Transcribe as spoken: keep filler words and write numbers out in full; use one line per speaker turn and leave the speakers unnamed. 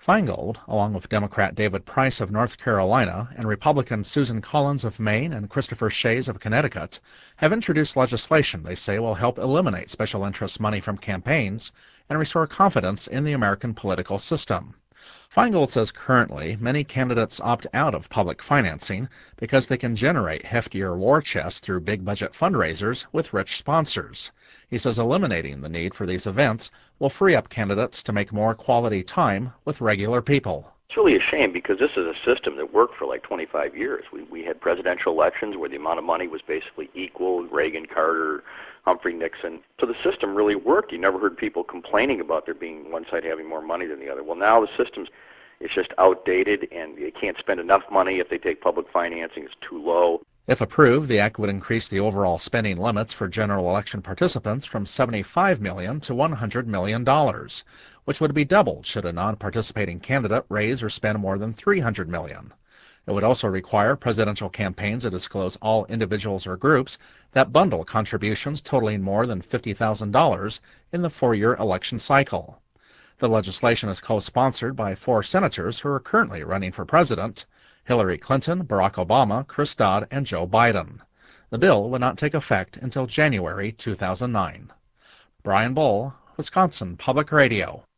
Feingold, along with Democrat David Price of North Carolina and Republican Susan Collins of Maine and Christopher Shays of Connecticut, have introduced legislation they say will help eliminate special interest money from campaigns and restore confidence in the American political system. Feingold says currently many candidates opt out of public financing because they can generate heftier war chests through big budget fundraisers with rich sponsors. He says eliminating the need for these events will free up candidates to make more quality time with regular people.
It's really a shame because this is a system that worked for like twenty-five years. We we had presidential elections where the amount of money was basically equal, Reagan, Carter, Humphrey, Nixon. So the system really worked. You never heard people complaining about there being one side having more money than the other. Well, now the system's it's just outdated, and they can't spend enough money if they take public financing. It's too low.
If approved, the act would increase the overall spending limits for general election participants from seventy-five million dollars to one hundred million dollars, which would be doubled should a non-participating candidate raise or spend more than three hundred million dollars. It would also require presidential campaigns to disclose all individuals or groups that bundle contributions totaling more than fifty thousand dollars in the four-year election cycle. The legislation is co-sponsored by four senators who are currently running for president: Hillary Clinton, Barack Obama, Chris Dodd, and Joe Biden. The bill would not take effect until January two thousand nine. Brian Bull, Wisconsin Public Radio.